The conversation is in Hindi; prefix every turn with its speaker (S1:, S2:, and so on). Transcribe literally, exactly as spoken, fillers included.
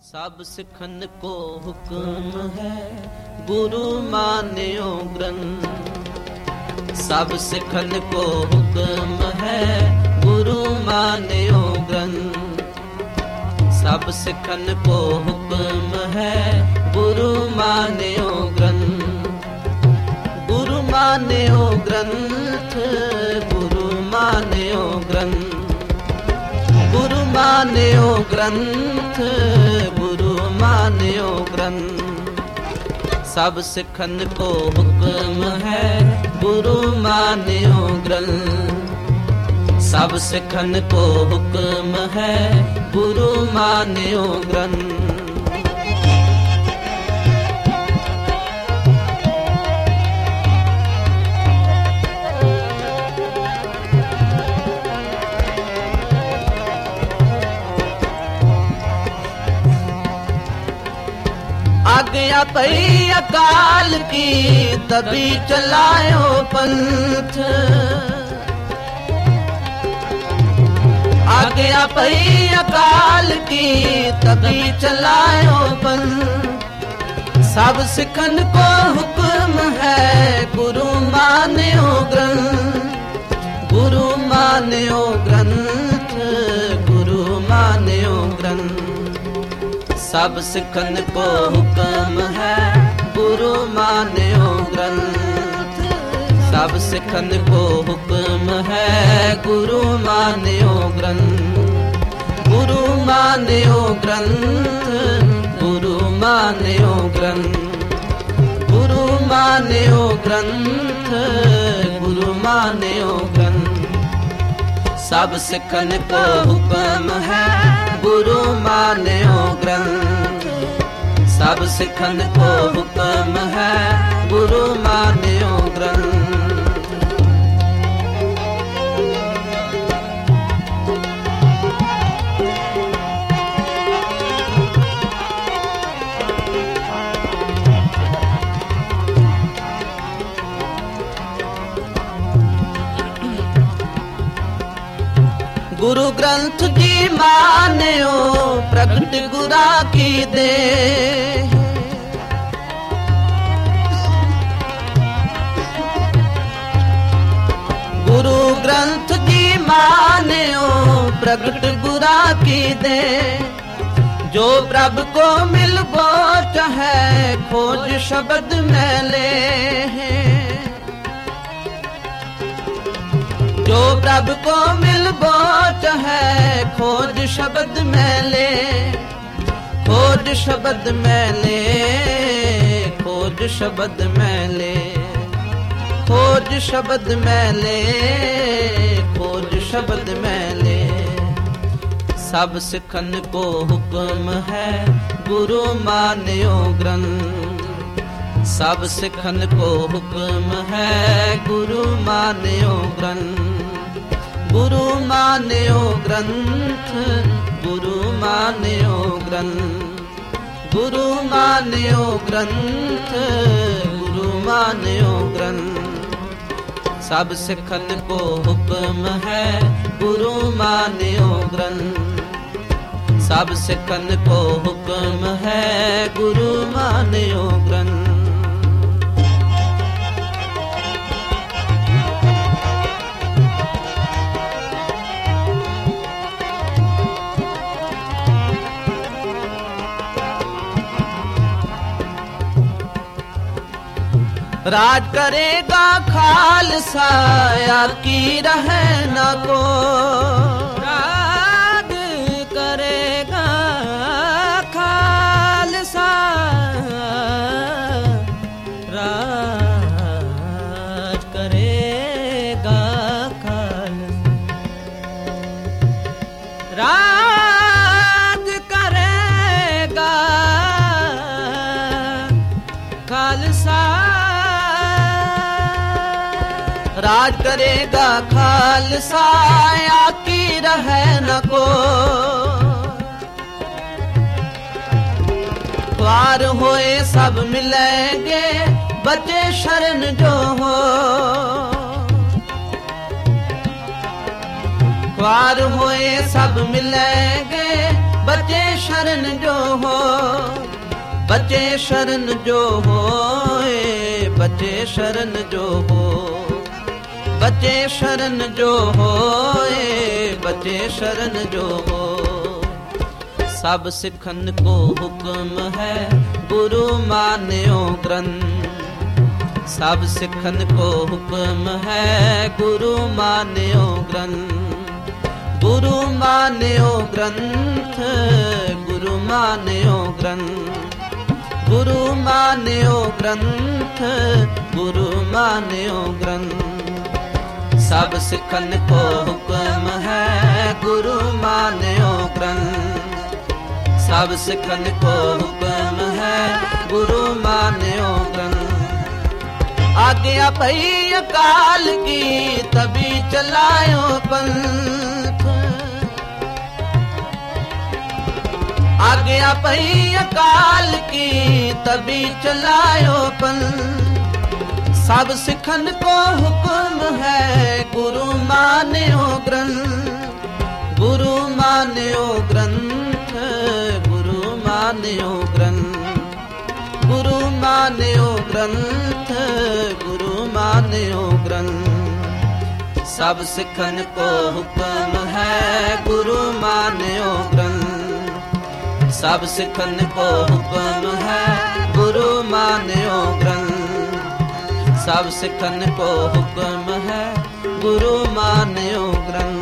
S1: सब सिखन को हुक्म है गुरु मान्यो ग्रंथ। सब सिखन को हुक्म है गुरु मान्यो ग्रंथ। सब सिखन को हुक्म है गुरु मान्यो ग्रंथ। गुरु मान्यो ग्रंथ गुरु मान्यो ग्रंथ। गुरु मान्यो ग्रंथ गुरु मान्यो ग्रंथ। सब सिखन को हुक्म है गुरु मान्यो ग्रंथ। सब सिखन को हुक्म है गुरु मान्यो ग्रंथ। आज्ञा पई अकाल की तभी चलायो पंथ। आज्ञा पई अकाल की तभी चलायो पंथ। सब सिखन को हुक्म है गुरु मान्यो ग्रंथ। गुरु मान्यो ग्रंथ गुरु मान्यो ग्रंथ। सब सिखन को हुक्म है गुरु मान्यो ग्रंथ। सब सिखन को हुक्म है गुरु मान्यो ग्रंथ। गुरु मान्यो ग्रंथ गुरु मान्यो ग्रंथ। गुरु मान्यो ग्रंथ गुरु मान्यो ग्रंथ। सब सिखन को हुक्म है गुरु मान्यो ग्रंथ। सब सिखन को हुक्म है गुरु मान्यो ग्रंथ। गुरु ग्रंथ जी मान्यो प्रगट गुरा की दे। गुरु ग्रंथ जी मान्यो प्रगट गुरा की दे। जो प्रभु को मिलबो चाहे खोज शब्द में ले। जो प्रभु को मिलबो चाहे खोज शब्द में ले। खोज शब्द में ले खोज शब्द में ले। खोज शब्द में ले खोज शब्द में ले। सब सिखन को हुक्म है गुरु मान्यो ग्रंथ। सब सिखन को हुक्म है गुरु मान्यो ग्रंथ। गुरु मान्यो ग्रंथ गुरु मान्यो ग्रंथ। गुरु मान्यो ग्रंथ गुरु मान्यो ग्रंथ। सब सिखन को हुक्म है गुरु मान्यो ग्रंथ। सब सिखन को हुक्म है गुरु मान्यो ग्रंथ। राज करेगा खालसा या की रहे न को। राज करेगा खालसा राज करेगा खालसा। राज करेगा खालसा। राज करेगा खालसा या की रहे न को। द्वार होए सब मिलेंगे बचे शरण जो हो। द्वार होए सब मिलेंगे बचे शरण जो हो, बचे शरण जो होए, बचे शरण जो हो, बचे शरण जो होए, बचे शरण जो हो। सब सिखन को हुक्म है गुरु मान्यो ग्रंथ, सब सिखन को हुक्म है गुरु मान्यो ग्रंथ, गुरु मान्यो ग्रंथ, गुरु मान्यो ग्रंथ, गुरु मान्यो ग्रंथ, गुरु मान्यो ग्रंथ। सब सिखन को हुक्म है गुरु मान्यो ग्रंथ, सब सिखन को हुक्म है गुरु मान्यो ग्रंथ। आज्ञा पई अकाल की तभी चलायो पंथ, आज्ञा पई अकाल की तभी चलायो पंथ। सब सिखन को हुक्म है गुरु मान्यो ग्रंथ, गुरु मान्यो ग्रंथ, गुरु मान्यो ग्रंथ, गुरु मान्यो ग्रंथ, गुरु मान्यो ग्रंथ। सब सिखन को हुक्म है गुरु मान्यो ग्रंथ, सब सिखन को हुक्म है गुरु मान्यो ग्रंथ, सब सिखन को हुक्म है गुरु मान्यो ग्रंथ।